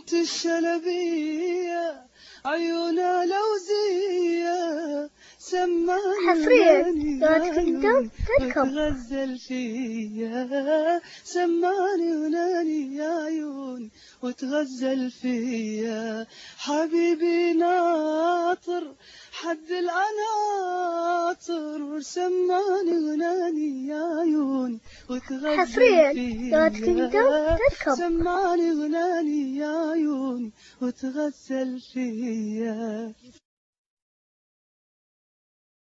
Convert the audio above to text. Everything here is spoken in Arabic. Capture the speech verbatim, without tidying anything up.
الشلبية عيونها لوزية سمعني حصرياً وناني دوت يا كينجدوم عيون دوت كوم. وتغزل فيا سمعني وناني يا عيون وتغزل فيا حبيبي ناطر حد العناطر سمعني وناني يا عيون وتغزل حصرياً فيا دوت كينجدوم دوت كوم. سمعني وناني يا عيون وتغزل فيا.